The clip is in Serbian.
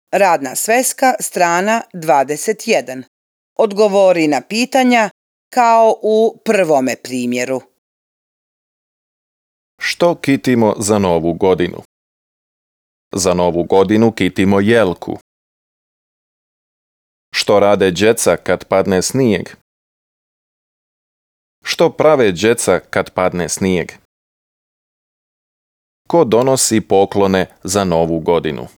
Radna sveska, strana 21. Odgovori na pitanja kao u prvome primjeru. Što kitimo za Novu godinu? Za Novu godinu kitimo jelku. Što rade djeca kad padne snijeg? Što prave djeca kad padne snijeg? Ko donosi poklone za Novu godinu?